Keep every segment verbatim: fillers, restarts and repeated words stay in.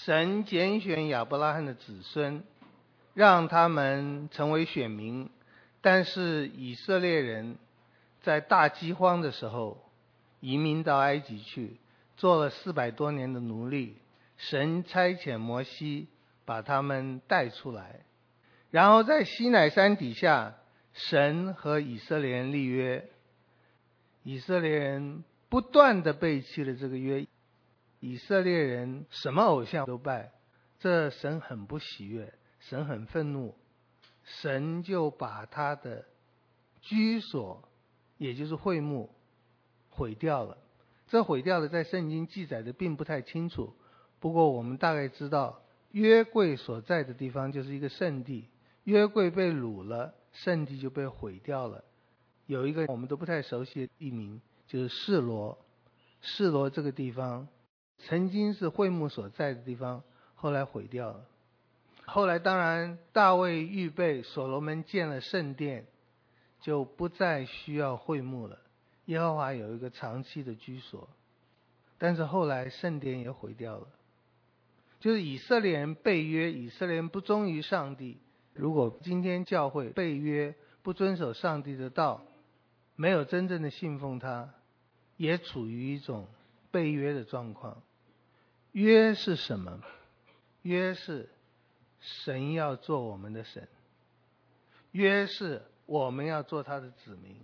神拣选亚伯拉罕的子孙，让他们成为选民，但是以色列人在大饥荒的时候移民到埃及去，做了四百多年的奴隶。神差遣摩西把他们带出来，然后在西乃山底下，神和以色列人立约。以色列人不断地背弃了这个约，以色列人什么偶像都拜，这神很不喜悦，神很愤怒，神就把他的居所，也就是会幕毁掉了。这毁掉了在圣经记载的并不太清楚，不过我们大概知道约柜所在的地方就是一个圣地，约柜被掳了，圣地就被毁掉了。有一个我们都不太熟悉的地名，就是示罗。示罗这个地方曾经是会幕所在的地方，后来毁掉了。后来当然大卫预备，所罗门建了圣殿，就不再需要会幕了，耶和华有一个长期的居所。但是后来圣殿也毁掉了，就是以色列人背约，以色列人不忠于上帝。如果今天教会背约，不遵守上帝的道，没有真正的信奉他，也处于一种背约的状况。约是什么？约是神要做我们的神，约是我们要做他的子民。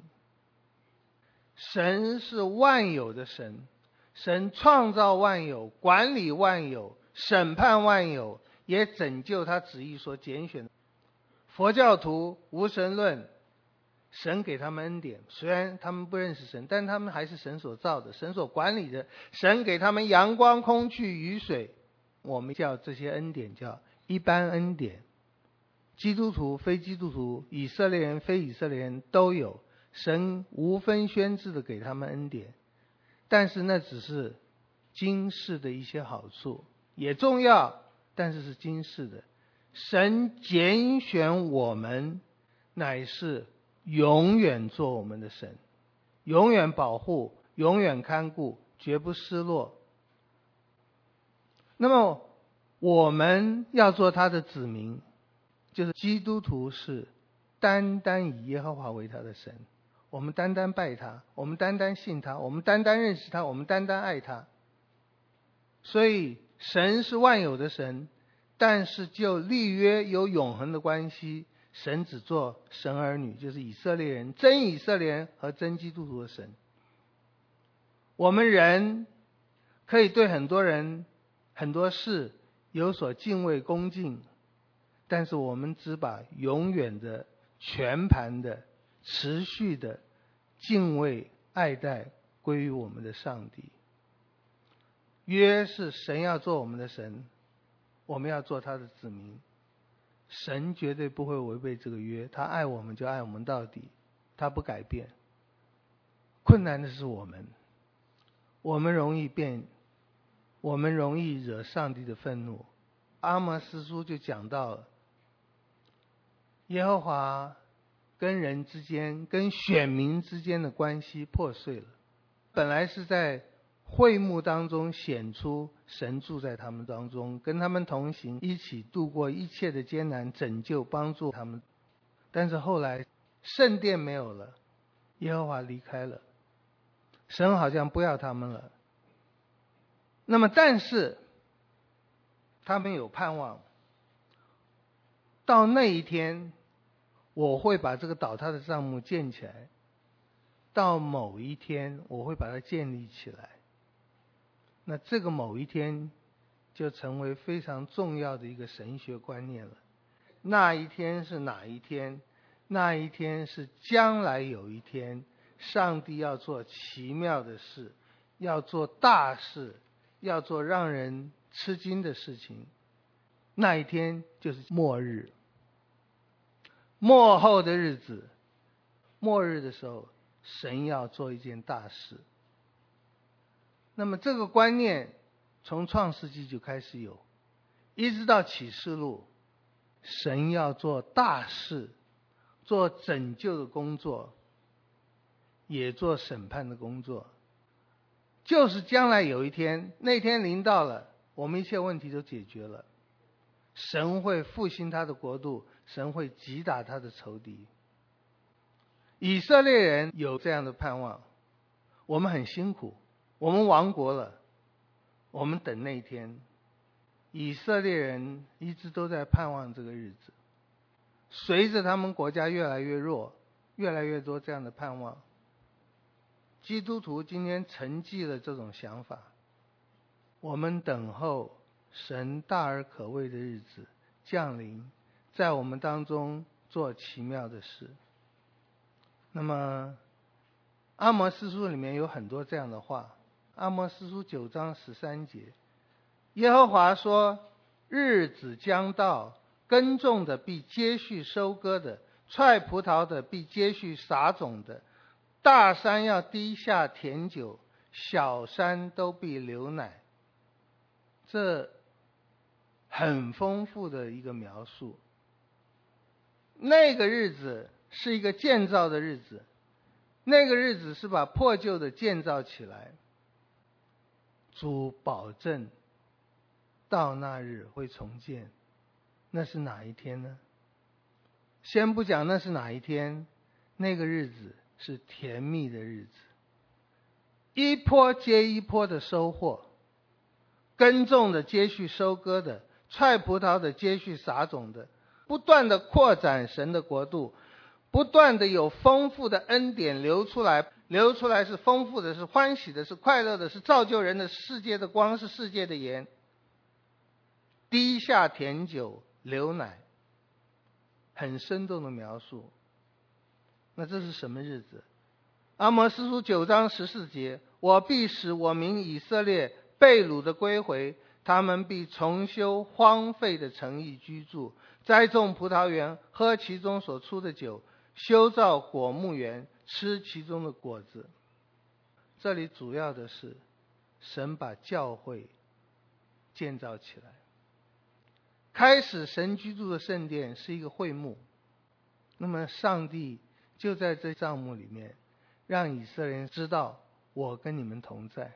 神是万有的神，神创造万有，管理万有，审判万有，也拯救他旨意所拣选的。佛教徒无神论，神给他们恩典，虽然他们不认识神，但他们还是神所造的，神所管理的。神给他们阳光、空气、雨水，我们叫这些恩典叫一般恩典。基督徒、非基督徒，以色列人、非以色列人都有，神无分轩轾的给他们恩典，但是那只是今世的一些好处，也重要，但是是今世的。神拣选我们，乃是永远做我们的神，永远保护，永远看顾，绝不失落。那么我们要做他的子民，就是基督徒是单单以耶和华为他的神，我们单单拜他，我们单单信他，我们单单认识他，我们单单爱他。所以神是万有的神，但是就立约有永恒的关系，神只做神儿女，就是以色列人，真以色列人和真基督徒的神。我们人可以对很多人很多事有所敬畏恭敬，但是我们只把永远的全盘的持续的敬畏爱戴归于我们的上帝。约是神要做我们的神，我们要做他的子民，神绝对不会违背这个约，他爱我们就爱我们到底，他不改变。困难的是我们，我们容易变，我们容易惹上帝的愤怒。阿摩司书就讲到了，耶和华跟人之间，跟选民之间的关系破碎了。本来是在会幕当中显出神住在他们当中，跟他们同行，一起度过一切的艰难，拯救帮助他们。但是后来圣殿没有了，耶和华离开了，神好像不要他们了。那么但是他们有盼望，到那一天我会把这个倒塌的帐幕建起来，到某一天我会把它建立起来。那这个某一天就成为非常重要的一个神学观念了。那一天是哪一天？那一天是将来有一天，上帝要做奇妙的事，要做大事，要做让人吃惊的事情。那一天就是末日，末后的日子。末日的时候，神要做一件大事。那么这个观念从创世纪就开始有，一直到启示录，神要做大事，做拯救的工作，也做审判的工作。就是将来有一天，那天临到了， 我们一切问题都解决了。神会复兴他的国度，神会击打他的仇敌。以色列人有这样的盼望，我们很辛苦，我们亡国了，我们等那一天。以色列人一直都在盼望这个日子，随着他们国家越来越弱，越来越多这样的盼望。基督徒今天承继了这种想法，我们等候神大而可畏的日子降临，在我们当中做奇妙的事。那么阿摩司书里面有很多这样的话，阿摩司书九章十三节，耶和华说，日子将到，耕种的必接续收割的，踹葡萄的必接续撒种的，大山要滴下甜酒，小山都必流奶。这很丰富的一个描述。那个日子是一个建造的日子，那个日子是把破旧的建造起来。主保证到那日会重建。那是哪一天呢？先不讲那是哪一天，那个日子是甜蜜的日子，一波接一波的收获，耕种的接续收割的，踹葡萄的接续撒种的，不断的扩展神的国度，不断的有丰富的恩典流出来，流出来是丰富的，是欢喜的，是快乐的，是造就人的，世界的光，是世界的盐。滴下甜酒，流奶，很生动的描述。那这是什么日子？阿摩司书九章十四节，我必使我民以色列被掳的归回，他们必重修荒废的城邑居住，栽种葡萄园，喝其中所出的酒，修造果木园，吃其中的果子。这里主要的是神把教会建造起来。开始神居住的圣殿是一个会幕，那么上帝就在这帐幕里面让以色列人知道，我跟你们同在。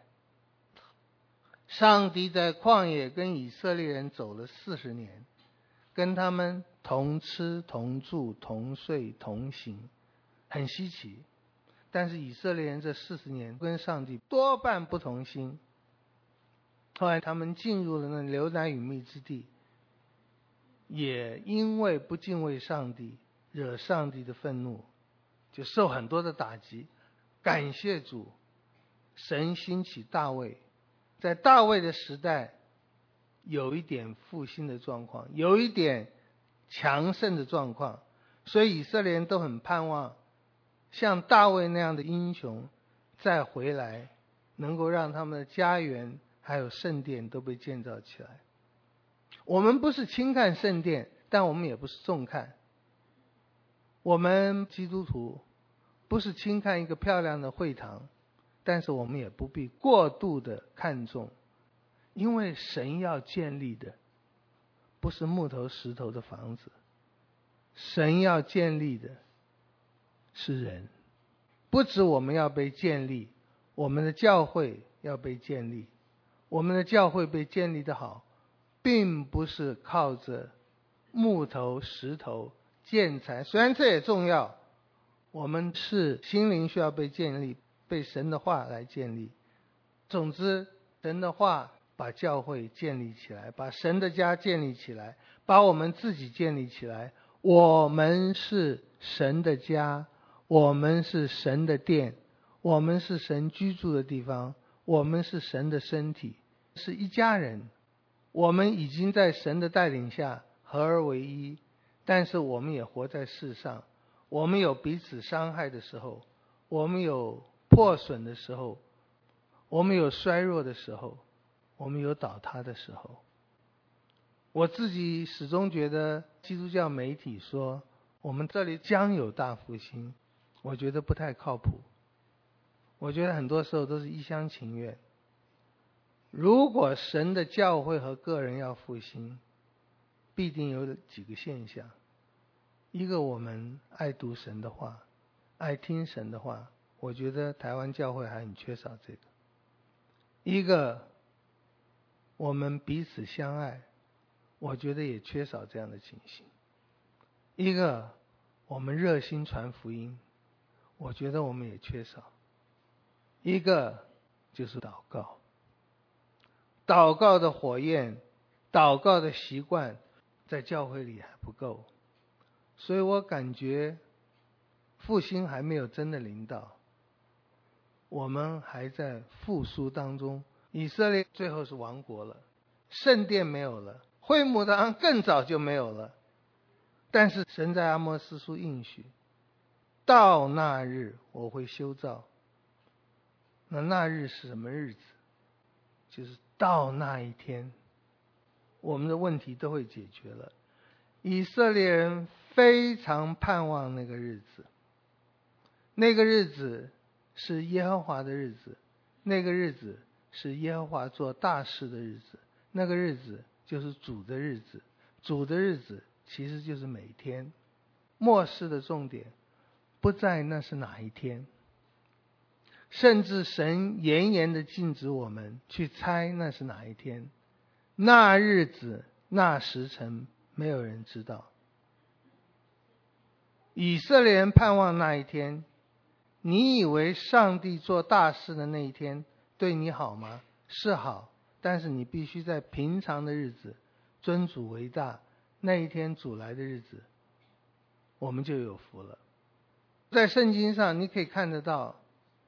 上帝在旷野跟以色列人走了四十年，跟他们同吃同住同睡同行，很稀奇。但是以色列人这四十年跟上帝多半不同心。后来他们进入了那流奶与蜜之地，也因为不敬畏上帝，惹上帝的愤怒，就受很多的打击。感谢主，神兴起大卫，在大卫的时代有一点复兴的状况，有一点强盛的状况，所以以色列人都很盼望像大卫那样的英雄再回来，能够让他们的家园还有圣殿都被建造起来。我们不是轻看圣殿，但我们也不是重看。我们基督徒不是轻看一个漂亮的会堂，但是我们也不必过度的看重，因为神要建立的不是木头石头的房子，神要建立的是人。不止我们要被建立，我们的教会要被建立。我们的教会被建立的好，并不是靠着木头石头建材，虽然这也重要，我们是心灵需要被建立，被神的话来建立。总之，神的话把教会建立起来，把神的家建立起来，把我们自己建立起来。我们是神的家，我们是神的殿，我们是神居住的地方，我们是神的身体，是一家人。我们已经在神的带领下合而为一，但是我们也活在世上，我们有彼此伤害的时候，我们有破损的时候，我们有衰弱的时候，我们有倒塌的时候。我自己始终觉得基督教媒体说我们这里将有大复兴，我觉得不太靠谱。我觉得很多时候都是一厢情愿。如果神的教会和个人要复兴，必定有几个现象。一个，我们爱读神的话，爱听神的话，我觉得台湾教会还很缺少这个。一个， 我们彼此相爱，我觉得也缺少这样的情形。一个，我们热心传福音，我觉得我们也缺少。一个就是祷告，祷告的火焰，祷告的习惯，在教会里还不够，所以我感觉复兴还没有真的临到，我们还在复苏当中。以色列最后是亡国了，圣殿没有了，会幕堂更早就没有了，但是神在阿摩司书应许，到那日我会修造。那那日是什么日子？就是到那一天，我们的问题都会解决了。以色列人非常盼望那个日子，那个日子是耶和华的日子，那个日子是耶和华做大事的日子，那个日子就是主的日子。主的日子其实就是每天。末世的重点不在那是哪一天，甚至神严严地禁止我们去猜那是哪一天，那日子那时辰没有人知道。以色列人盼望那一天，你以为上帝做大事的那一天对你好吗？是好，但是你必须在平常的日子尊主为大，那一天主来的日子我们就有福了。在圣经上你可以看得到，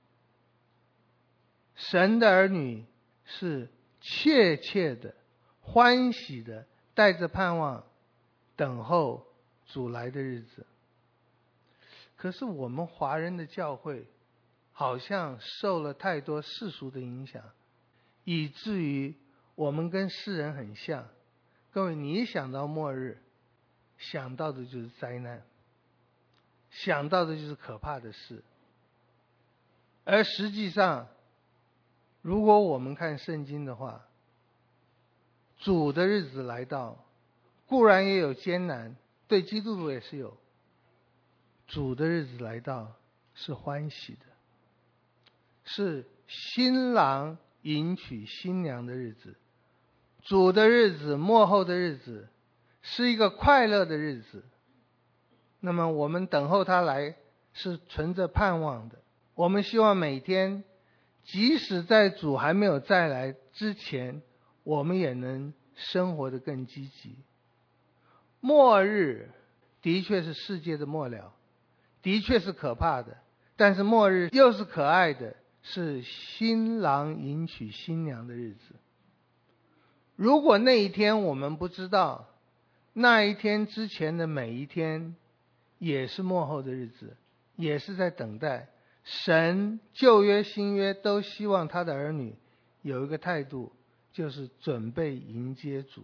神的儿女是切切的欢喜的带着盼望等候主来的日子。可是我们华人的教会好像受了太多世俗的影响，以至于我们跟世人很像。各位，你一想到末日，想到的就是灾难，想到的就是可怕的事。而实际上如果我们看圣经的话，主的日子来到，固然也有艰难，对基督徒也是有。主的日子来到是欢喜的，是新郎迎娶新娘的日子。主的日子，末后的日子，是一个快乐的日子。那么我们等候他来是存着盼望的。我们希望每天即使在主还没有再来之前，我们也能生活得更积极。末日的确是世界的末了，的确是可怕的，但是末日又是可爱的，是新郎迎娶新娘的日子。如果那一天我们不知道，那一天之前的每一天也是末后的日子，也是在等待。神旧约新约都希望他的儿女有一个态度，就是准备迎接主。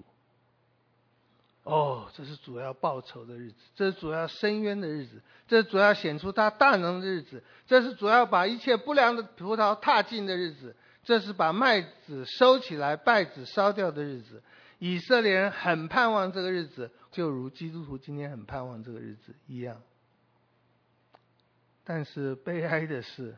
哦，这是主要报仇的日子，这是主要伸冤的日子，这是主要显出他大能的日子，这是主要把一切不良的葡萄踏尽的日子，这是把麦子收起来稗子烧掉的日子。以色列人很盼望这个日子，就如基督徒今天很盼望这个日子一样。但是悲哀的是，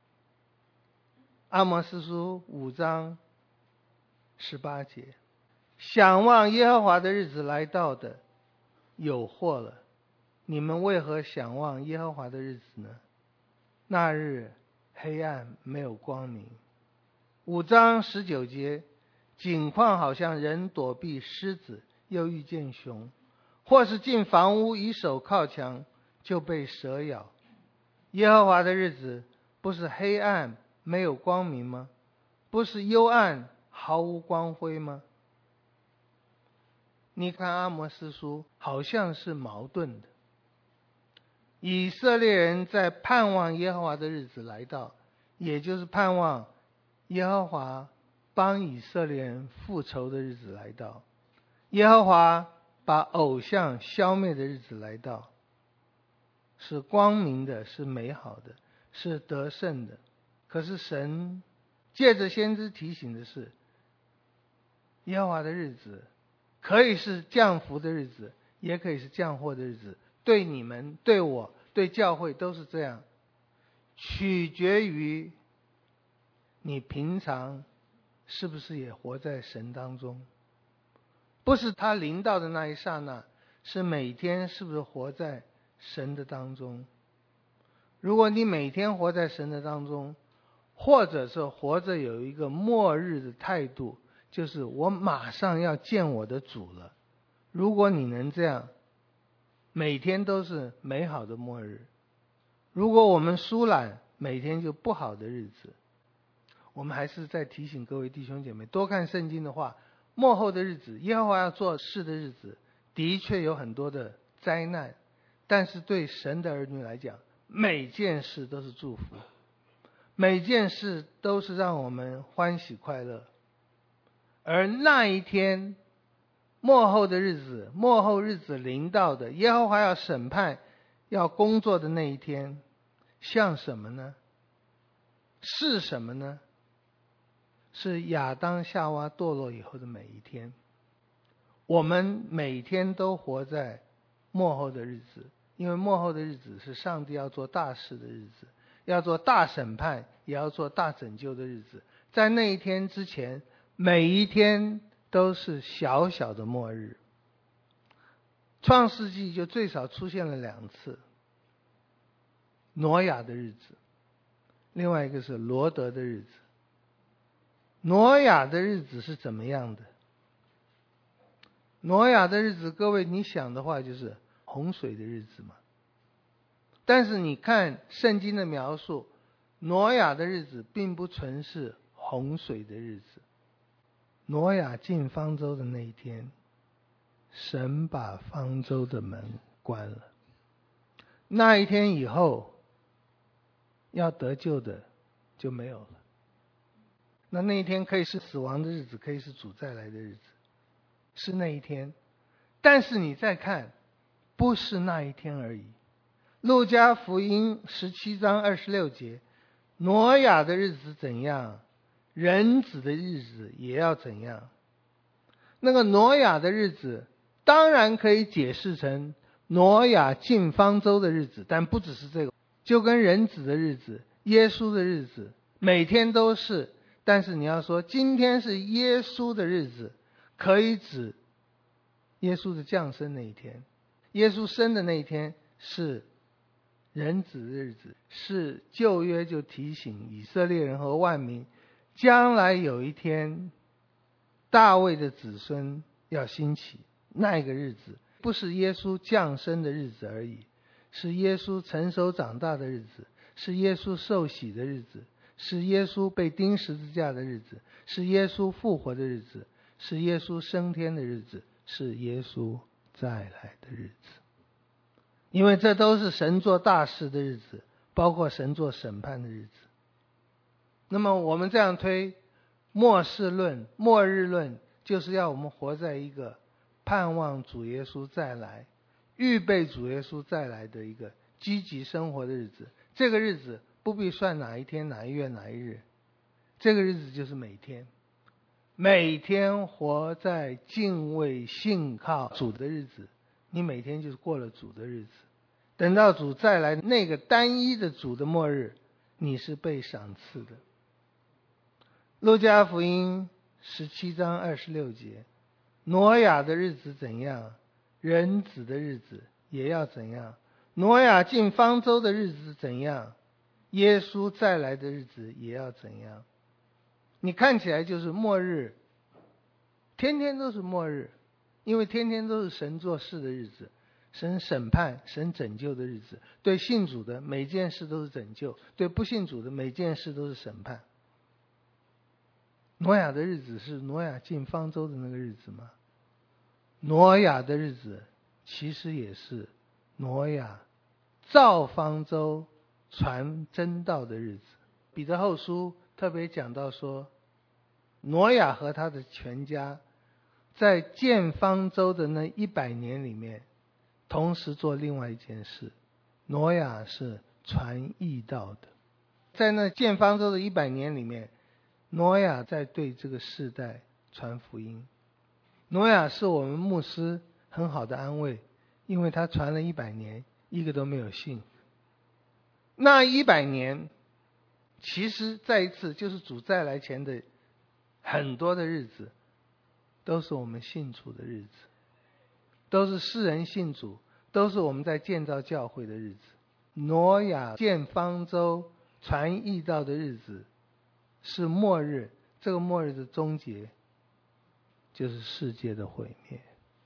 阿摩司书五章十八节，想望耶和华的日子来到的有祸了，你们为何想望耶和华的日子呢？那日黑暗没有光明。五章十九节，景况好像人躲避狮子，又遇见熊，或是进房屋以手靠墙，就被蛇咬。耶和华的日子不是黑暗没有光明吗？不是幽暗毫无光辉吗？你看阿摩司书好像是矛盾的。以色列人在盼望耶和华的日子来到，也就是盼望耶和华帮以色列人复仇的日子来到，耶和华把偶像消灭的日子来到，是光明的，是美好的，是得胜的。可是神借着先知提醒的是，耶和华的日子可以是降福的日子，也可以是降祸的日子，对你们对我对教会都是这样，取决于你平常是不是也活在神当中？不是他临到的那一刹那，是每天是不是活在神的当中？如果你每天活在神的当中，或者是活着有一个末日的态度，就是我马上要见我的主了。如果你能这样，每天都是美好的末日。如果我们疏懒，每天就不好的日子。我们还是在提醒各位弟兄姐妹，多看圣经的话，末后的日子，耶和华要做事的日子，的确有很多的灾难，但是对神的儿女来讲，每件事都是祝福，每件事都是让我们欢喜快乐。而那一天末后的日子，末后日子临到的，耶和华要审判要工作的那一天，像什么呢？是什么呢？是亚当夏娃堕落以后的每一天。我们每天都活在末后的日子，因为末后的日子是上帝要做大事的日子，要做大审判，也要做大拯救的日子。在那一天之前，每一天都是小小的末日。创世纪就最少出现了两次，挪亚的日子，另外一个是罗得的日子。挪亚的日子是怎么样的？挪亚的日子，各位你想的话，就是洪水的日子嘛。但是你看圣经的描述，挪亚的日子并不纯是洪水的日子。挪亚进方舟的那一天，神把方舟的门关了。那一天以后，要得救的就没有了。那那一天可以是死亡的日子，可以是主再来的日子，是那一天。但是你再看，不是那一天而已。路加福音十七章二十六节，挪亚的日子怎样，人子的日子也要怎样。那个挪亚的日子当然可以解释成挪亚进方舟的日子，但不只是这个，就跟人子的日子，耶稣的日子，每天都是。但是你要说今天是耶稣的日子，可以指耶稣的降生那一天。耶稣生的那一天是人子的日子，是旧约就提醒以色列人和万民，将来有一天大卫的子孙要兴起，那个日子不是耶稣降生的日子而已，是耶稣成熟长大的日子，是耶稣受洗的日子，是耶稣被钉十字架的日子，是耶稣复活的日子，是耶稣升天的日子，是耶稣再来的日子。因为这都是神做大事的日子，包括神做审判的日子。那么我们这样推，末世论、末日论，就是要我们活在一个盼望主耶稣再来、预备主耶稣再来的一个积极生活的日子。这个日子不必算哪一天、哪一月、哪一日，这个日子就是每天，每天活在敬畏信靠主的日子。你每天就是过了主的日子，等到主再来那个单一的主的末日，你是被赏赐的。路加福音十七章二十六节，挪亚的日子怎样，人子的日子也要怎样。挪亚进方舟的日子怎样，耶稣再来的日子也要怎样。你看起来就是末日，天天都是末日，因为天天都是神做事的日子，神审判、神拯救的日子。对信主的每件事都是拯救，对不信主的每件事都是审判。挪亚的日子是挪亚进方舟的那个日子吗？挪亚的日子其实也是挪亚造方舟传真道的日子。彼得后书特别讲到说，挪亚和他的全家在建方舟的那一百年里面，同时做另外一件事。挪亚是传义道的，在那建方舟的一百年里面，挪亚在对这个世代传福音。挪亚是我们牧师很好的安慰，因为他传了一百年，一个都没有信。那一百年其实再一次就是主再来前的很多的日子都是我们信主的日子，都是世人信主，都是我们在建造教会的日子。挪亚建方舟传义道的日子是末日，这个末日的终结就是世界的毁灭。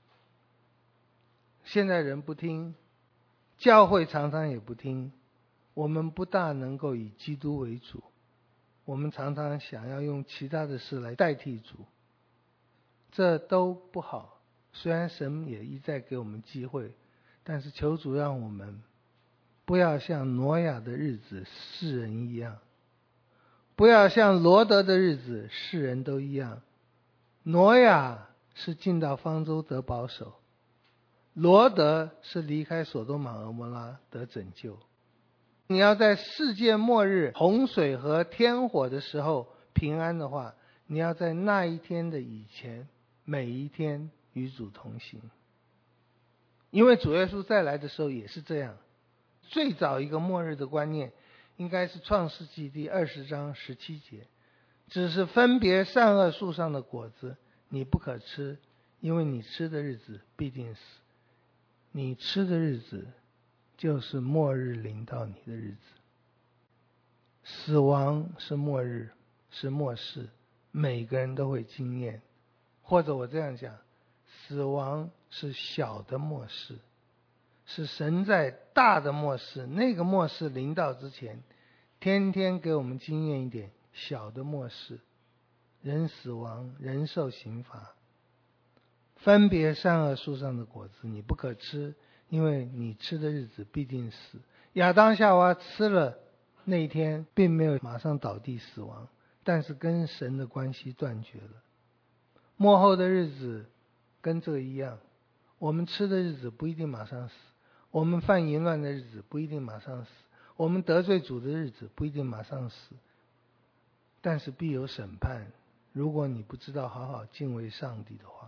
现在人不听，教会常常也不听，我们不大能够以基督为主，我们常常想要用其他的事来代替主，这都不好。虽然神也一再给我们机会，但是求主让我们不要像挪亚的日子世人一样，不要像罗得的日子世人都一样。挪亚是进到方舟得保守，罗得是离开所多玛蛾摩拉得拯救。你要在世界末日洪水和天火的时候平安的话，你要在那一天的以前每一天与主同行。因为主耶稣再来的时候也是这样。最早一个末日的观念应该是创世纪第二十章十七节，只是分别善恶树上的果子你不可吃，因为你吃的日子必定死。你吃的日子就是末日临到你的日子。死亡是末日，是末世，每个人都会经验。或者我这样讲，死亡是小的末世，是神在大的末世，那个末世临到之前，天天给我们经验一点小的末世。人死亡，人受刑罚。分别善恶树上的果子你不可吃，因为你吃的日子必定死。亚当夏娃吃了那一天并没有马上倒地死亡，但是跟神的关系断绝了。末后的日子跟这个一样，我们吃的日子不一定马上死，我们犯淫乱的日子不一定马上死，我们得罪主的日子不一定马上死，但是必有审判，如果你不知道好好敬畏上帝的话。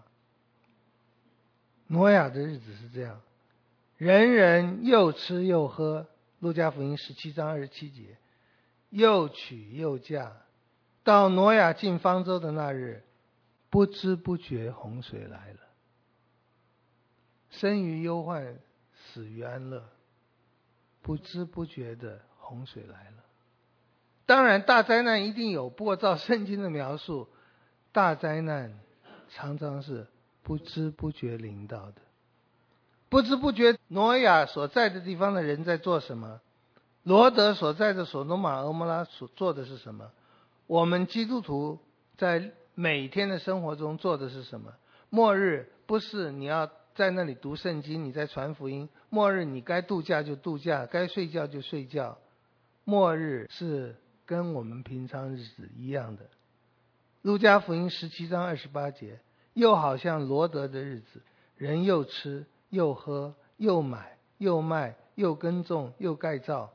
挪亚的日子是这样，人人又吃又喝，路加福音十七章二十七节，又娶又嫁，到挪亚进方舟的那日，不知不觉洪水来了。生于忧患，死于安乐，不知不觉的洪水来了。当然大灾难一定有，不过照圣经的描述，大灾难常常是不知不觉临到的。不知不觉挪亚所在的地方的人在做什么？罗得所在的所多玛蛾摩拉所做的是什么？我们基督徒在每天的生活中做的是什么？末日不是你要在那里读圣经，你在传福音，末日你该度假就度假，该睡觉就睡觉。末日是跟我们平常日子一样的。路加福音十七章二十八节，又好像罗得的日子，人又吃又喝又买又卖又耕种又盖造。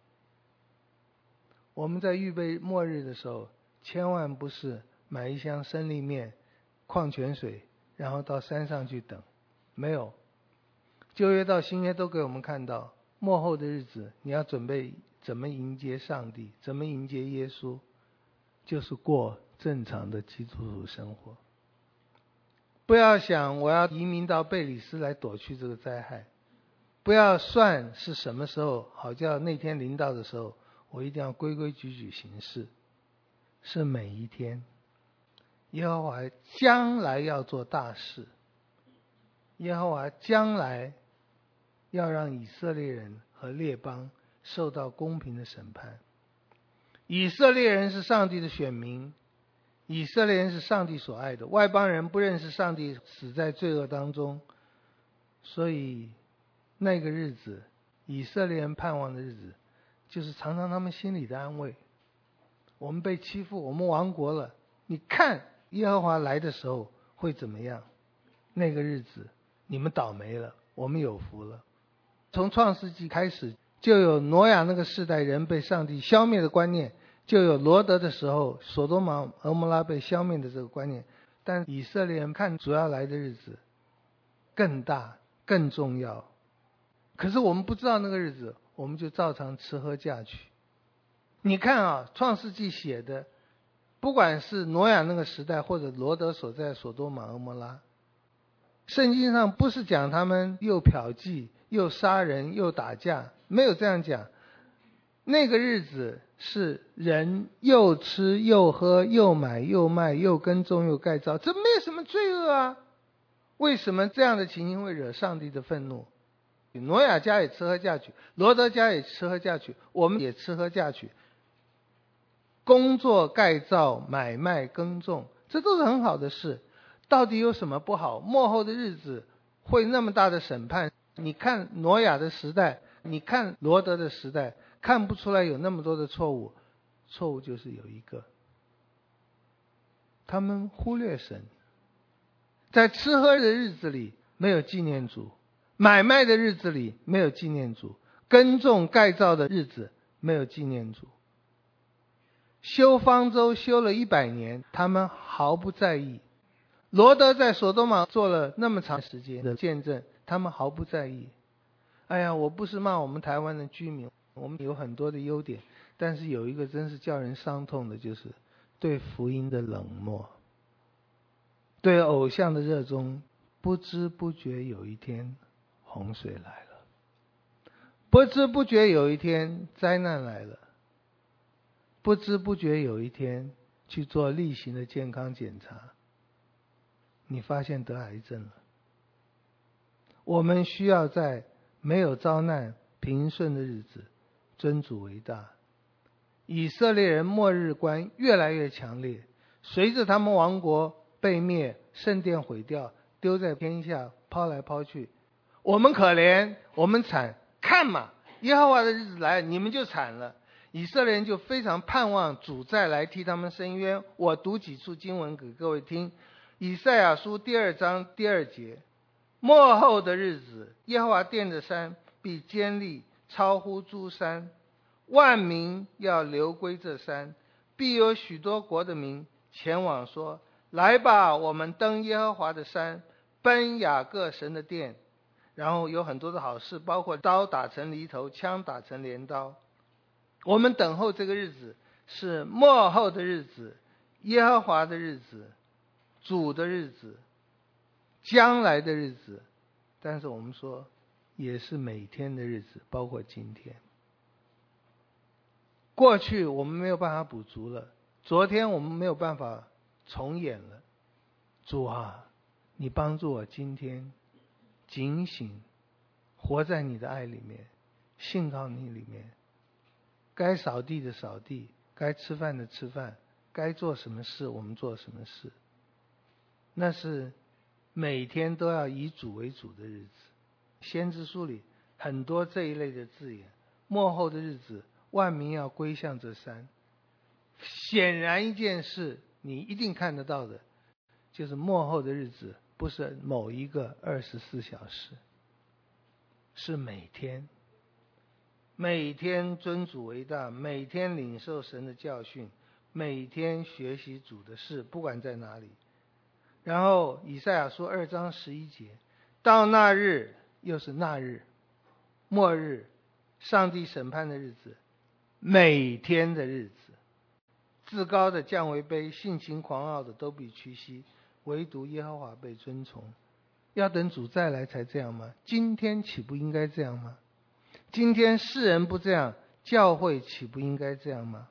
我们在预备末日的时候，千万不是买一箱生力面、矿泉水，然后到山上去等。没有，旧约到新约都给我们看到，末后的日子你要准备怎么迎接上帝，怎么迎接耶稣，就是过正常的基督徒生活。不要想我要移民到贝里斯来躲去这个灾害，不要算是什么时候好叫那天临到的时候我一定要规规矩矩行事，是每一天。耶和华将来要做大事，耶和华将来要让以色列人和列邦受到公平的审判。以色列人是上帝的选民，以色列人是上帝所爱的，外邦人不认识上帝，死在罪恶当中。所以那个日子，以色列人盼望的日子，就是常常他们心里的安慰。我们被欺负，我们亡国了，你看耶和华来的时候会怎么样？那个日子你们倒霉了，我们有福了。从创世纪开始就有挪亚那个世代人被上帝消灭的观念，就有罗得的时候所多玛蛾摩拉被消灭的这个观念。但以色列人看主要来的日子更大更重要，可是我们不知道那个日子，我们就照常吃喝嫁娶。你看啊，创世纪写的不管是挪亚那个时代，或者罗德所在所多玛蛾摩拉，圣经上不是讲他们又嫖妓又杀人又打架，没有这样讲。那个日子是人又吃又喝又买又卖又耕种又盖造，这没有什么罪恶啊。为什么这样的情形会惹上帝的愤怒？挪亚家也吃喝嫁娶，罗德家也吃喝嫁娶，我们也吃喝嫁娶，工作盖造买卖耕种，这都是很好的事。到底有什么不好？末后的日子会那么大的审判，你看挪亚的时代，你看罗德的时代，看不出来有那么多的错误。错误就是有一个，他们忽略神。在吃喝的日子里没有纪念主，买卖的日子里没有纪念主，耕种盖造的日子没有纪念主。修方舟修了一百年，他们毫不在意。罗德在所多玛做了那么长时间的见证，他们毫不在意。哎呀，我不是骂我们台湾的居民，我们有很多的优点，但是有一个真是叫人伤痛的，就是对福音的冷漠，对偶像的热衷。不知不觉有一天洪水来了，不知不觉有一天灾难来了，不知不觉有一天去做例行的健康检查，你发现得癌症了。我们需要在没有遭难平顺的日子尊主为大。以色列人末日观越来越强烈，随着他们王国被灭，圣殿毁掉，丢在天下，抛来抛去。我们可怜，我们惨，看嘛，耶和华的日子来，你们就惨了。以色列人就非常盼望主再来替他们伸冤。我读几处经文给各位听。以赛亚书第二章第二节，末后的日子，耶和华殿的山必坚立，超乎诸山，万民要流归这山，必有许多国的民前往说，来吧，我们登耶和华的山，奔雅各神的殿。然后有很多的好事，包括刀打成犁头，枪打成镰刀。我们等候这个日子，是末后的日子，耶和华的日子，主的日子，将来的日子。但是我们说也是每天的日子，包括今天。过去我们没有办法补足了，昨天我们没有办法重演了。主啊，你帮助我今天警醒，活在你的爱里面，信靠你里面。该扫地的扫地，该吃饭的吃饭，该做什么事我们做什么事。那是每天都要以主为主的日子。先知书里很多这一类的字眼，末后的日子，万民要归向这山。显然一件事你一定看得到的，就是末后的日子不是某一个二十四小时，是每天。每天尊主为大，每天领受神的教训，每天学习主的事，不管在哪里。然后以赛亚书二章十一节，到那日，又是那日，末日，上帝审判的日子，每天的日子，自高的降为卑，性情狂傲的都必屈膝，唯独耶和华被尊崇。要等主再来才这样吗？今天岂不应该这样吗？今天世人不这样，教会岂不应该这样吗？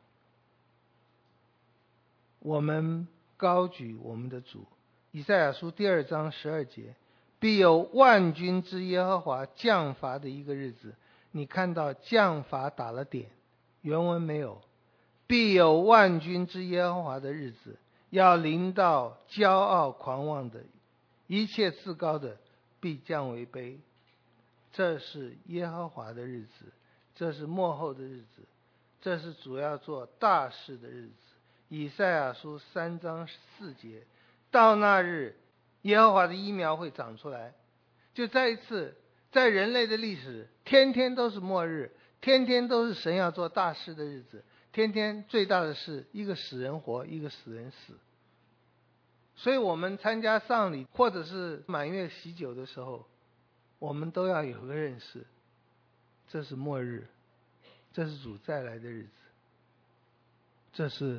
我们高举我们的主。以赛亚书第二章十二节，必有万军之耶和华降罚的一个日子。你看到降罚打了点，原文没有。必有万军之耶和华的日子，要临到骄傲狂妄的，一切自高的必降为卑。这是耶和华的日子，这是末后的日子，这是主要做大事的日子。以赛亚书三章四节，到那日，耶和华的疫苗会长出来。就再一次，在人类的历史，天天都是末日，天天都是神要做大事的日子，天天最大的事，一个死人活，一个死人死。所以我们参加丧礼或者是满月喜酒的时候，我们都要有个认识，这是末日，这是主再来的日子，这是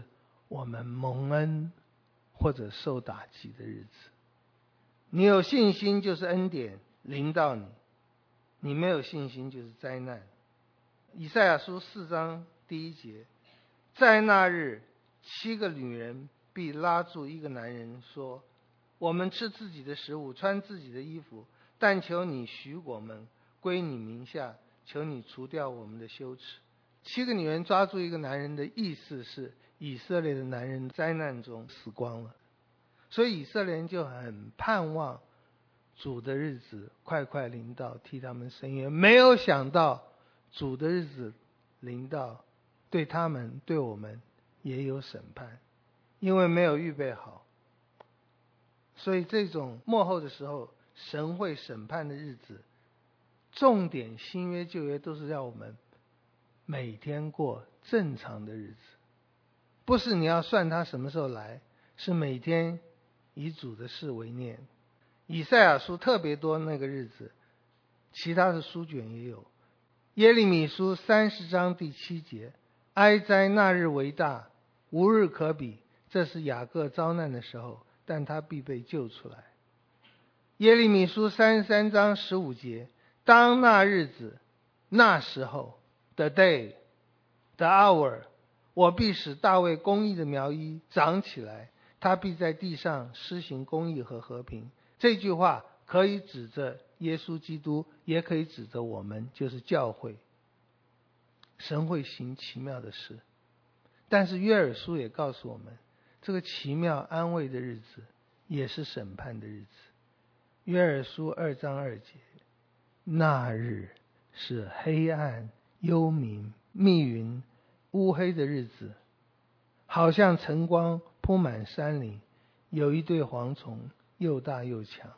我们蒙恩或者受打击的日子。你有信心就是恩典临到你，你没有信心就是灾难。以赛亚书四章第一节，在那日，七个女人必拉住一个男人说，我们吃自己的食物，穿自己的衣服，但求你许我们归你名下，求你除掉我们的羞耻。七个女人抓住一个男人的意思是，以色列的男人灾难中死光了，所以以色列人就很盼望主的日子快快临到，替他们伸冤。没有想到主的日子临到，对他们对我们也有审判，因为没有预备好。所以这种末后的时候，神会审判的日子，重点新约旧约都是要我们每天过正常的日子，不是你要算他什么时候来，是每天以主的事为念。以赛亚书特别多那个日子，其他的书卷也有。耶利米书三十章第七节，哀哉那日为大，无日可比，这是雅各遭难的时候，但他必被救出来。耶利米书三十三章十五节，当那日子，那时候 the day the hour， 我必使大卫公义的苗裔长起来，他必在地上施行公义和和平。这句话可以指着耶稣基督，也可以指着我们，就是教会。神会行奇妙的事，但是约珥书也告诉我们，这个奇妙安慰的日子也是审判的日子。约珥书二章二节，那日是黑暗、幽冥、密云、乌黑的日子，好像晨光铺满山岭，有一对蝗虫，又大又强。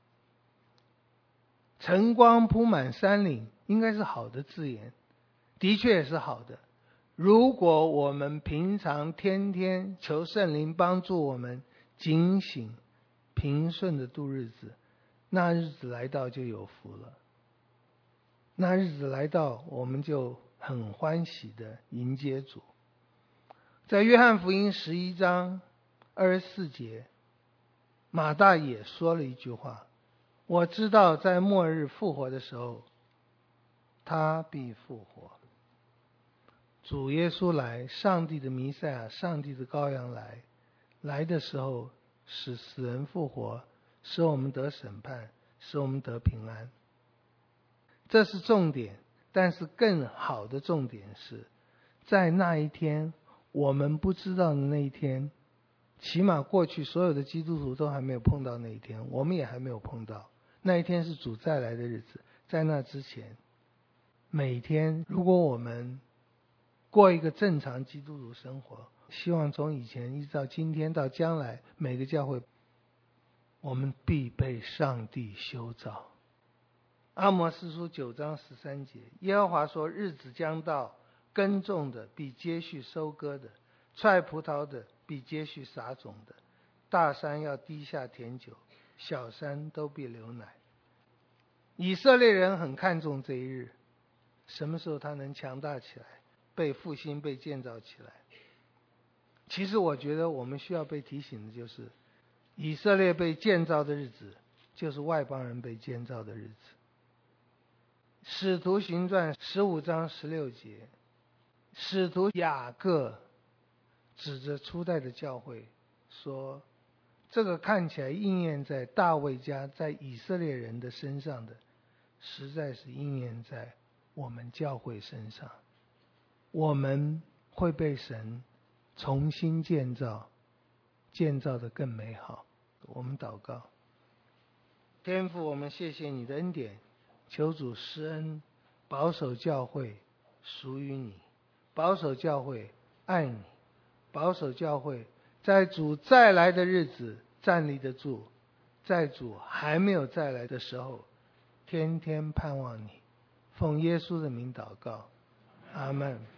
晨光铺满山岭应该是好的字眼，的确也是好的。如果我们平常天天求圣灵帮助我们警醒平顺的度日子，那日子来到就有福了。那日子来到，我们就很欢喜的迎接主。在约翰福音十一章二十四节，马大也说了一句话，我知道在末日复活的时候，他必复活。主耶稣来，上帝的弥赛亚，上帝的羔羊来，来的时候使死人复活，使我们得审判，使我们得平安。这是重点，但是更好的重点是，在那一天，我们不知道的那一天，起码过去所有的基督徒都还没有碰到那一天，我们也还没有碰到。那一天是主再来的日子，在那之前，每天如果我们过一个正常基督徒生活，希望从以前一直到今天到将来，每个教会我们必被上帝修造。阿摩司书九章十三节，耶和华说，日子将到，耕种的必接续收割的，踹葡萄的必接续撒种的，大山要滴下甜酒，小山都必流奶。以色列人很看重这一日，什么时候他能强大起来，被复兴，被建造起来。其实我觉得我们需要被提醒的就是，以色列被建造的日子，就是外邦人被建造的日子。使徒行传十五章十六节，使徒雅各指着初代的教会说，这个看起来应验在大卫家，在以色列人的身上的，实在是应验在我们教会身上。我们会被神重新建造，建造得更美好。我们祷告。天父，我们谢谢你的恩典，求主施恩，保守教会属于你，保守教会爱你，保守教会在主再来的日子站立得住，在主还没有再来的时候天天盼望你。奉耶稣的名祷告，阿们。